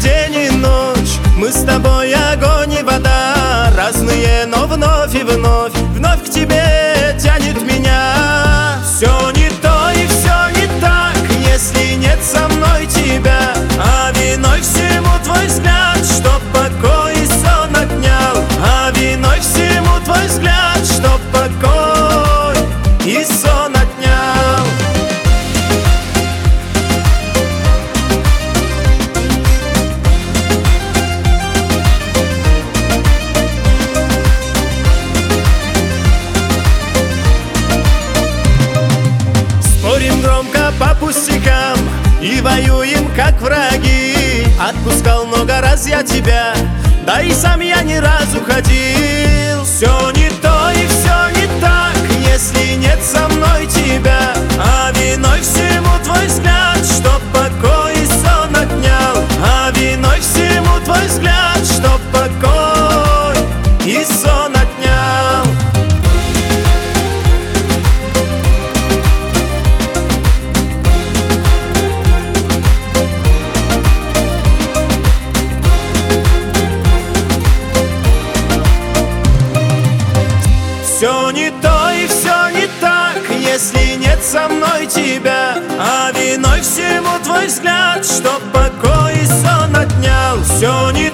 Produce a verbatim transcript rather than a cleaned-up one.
день и ночь, мы с тобой огонь и вода. Разные, но вновь и вновь, вновь к тебе тянет меня. Все не то и все не так, если нет со мной тебя. А виной всему твой взгляд, что покой и сон отнял. А виной всему твой взгляд, что покой и сон отнял. Спорим громко по пустякам и воюем как враги. Отпускал много раз я тебя, да и сам я ни разу ходил. Все не то и все не так, если нет со мной тебя. А виной всему твой взгляд, что покой и сон отнял. А виной всему твой взгляд, что покой и сон отнял. Все не то и все не так, если нет со мной тебя. А виной всему твой взгляд, что покой и сон отнял. Все не